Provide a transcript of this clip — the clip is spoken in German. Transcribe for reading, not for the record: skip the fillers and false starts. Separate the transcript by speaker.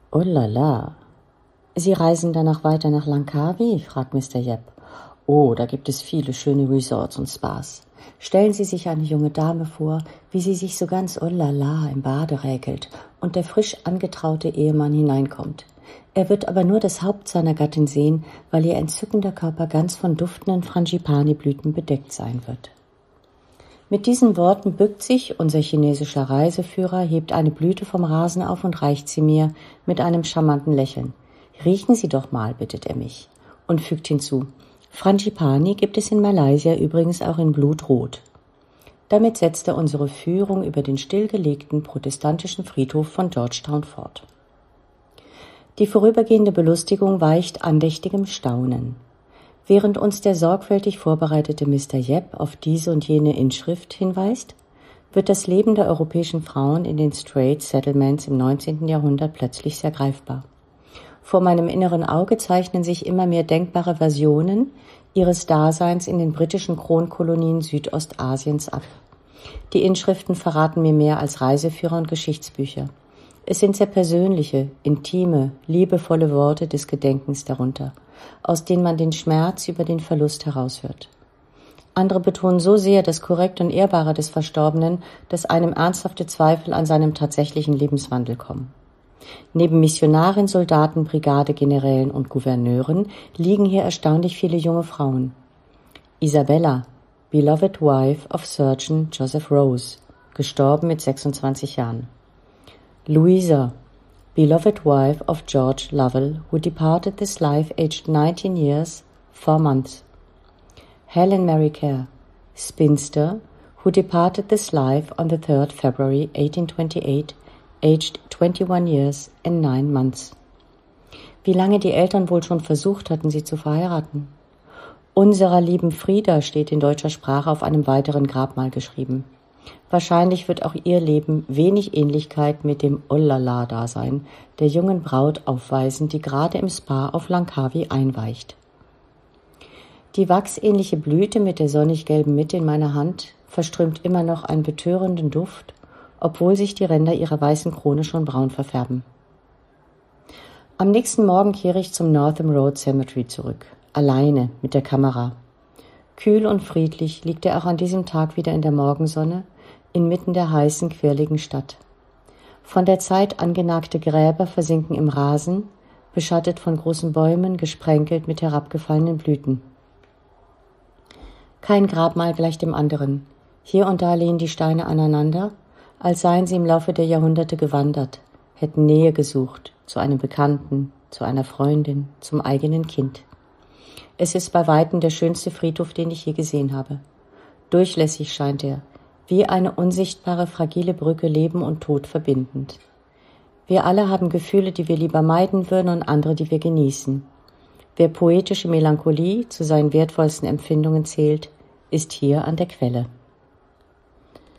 Speaker 1: Oh la la. Sie reisen danach weiter nach Langkawi? Fragt Mr. Yep. Oh, da gibt es viele schöne Resorts und Spas. Stellen Sie sich eine junge Dame vor, wie sie sich so ganz oh la la im Bade räkelt und der frisch angetraute Ehemann hineinkommt. Er wird aber nur das Haupt seiner Gattin sehen, weil ihr entzückender Körper ganz von duftenden Frangipani-Blüten bedeckt sein wird. Mit diesen Worten bückt sich unser chinesischer Reiseführer, hebt eine Blüte vom Rasen auf und reicht sie mir mit einem charmanten Lächeln. Riechen Sie doch mal, bittet er mich und fügt hinzu: Frangipani gibt es in Malaysia übrigens auch in Blutrot. Damit setzt er unsere Führung über den stillgelegten protestantischen Friedhof von Georgetown fort. Die vorübergehende Belustigung weicht andächtigem Staunen. Während uns der sorgfältig vorbereitete Mr. Yep auf diese und jene Inschrift hinweist, wird das Leben der europäischen Frauen in den Strait Settlements im 19. Jahrhundert plötzlich sehr greifbar. Vor meinem inneren Auge zeichnen sich immer mehr denkbare Versionen ihres Daseins in den britischen Kronkolonien Südostasiens ab. Die Inschriften verraten mir mehr als Reiseführer und Geschichtsbücher. Es sind sehr persönliche, intime, liebevolle Worte des Gedenkens darunter, aus denen man den Schmerz über den Verlust heraushört. Andere betonen so sehr das Korrekte und Ehrbare des Verstorbenen, dass einem ernsthafte Zweifel an seinem tatsächlichen Lebenswandel kommen. Neben Missionaren, Soldaten, Brigadegenerälen und Gouverneuren liegen hier erstaunlich viele junge Frauen. Isabella, beloved wife of Surgeon Joseph Rose, gestorben mit 26 Jahren. Louisa, beloved wife of George Lovell, who departed this life aged 19 years, 4 months. Helen Mary Kerr, spinster, who departed this life on the 3rd February 1828, aged 21 years and 9 months. Wie lange die Eltern wohl schon versucht hatten, sie zu verheiraten? Unserer lieben Frieda steht in deutscher Sprache auf einem weiteren Grabmal geschrieben. Wahrscheinlich wird auch ihr Leben wenig Ähnlichkeit mit dem Ollala-Dasein der jungen Braut aufweisen, die gerade im Spa auf Langkawi einweicht. Die wachsähnliche Blüte mit der sonnig-gelben Mitte in meiner Hand verströmt immer noch einen betörenden Duft, obwohl sich die Ränder ihrer weißen Krone schon braun verfärben. Am nächsten Morgen kehre ich zum Northam Road Cemetery zurück, alleine mit der Kamera. Kühl und friedlich liegt er auch an diesem Tag wieder in der Morgensonne, inmitten der heißen, quirligen Stadt. Von der Zeit angenagte Gräber versinken im Rasen, beschattet von großen Bäumen, gesprenkelt mit herabgefallenen Blüten. Kein Grabmal gleicht dem anderen. Hier und da lehnen die Steine aneinander, als seien sie im Laufe der Jahrhunderte gewandert, hätten Nähe gesucht, zu einem Bekannten, zu einer Freundin, zum eigenen Kind. Es ist bei weitem der schönste Friedhof, den ich je gesehen habe. Durchlässig scheint er, wie eine unsichtbare, fragile Brücke Leben und Tod verbindend. Wir alle haben Gefühle, die wir lieber meiden würden und andere, die wir genießen. Wer poetische Melancholie zu seinen wertvollsten Empfindungen zählt, ist hier an der Quelle.